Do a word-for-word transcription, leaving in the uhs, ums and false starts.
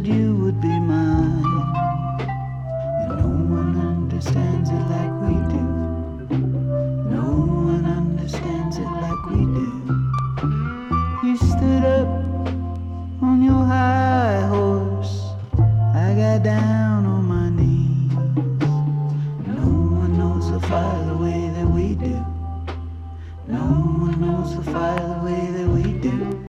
said you would be mine. And no one understands it like we do. No one understands it like we do. You stood up on your high horse. I got down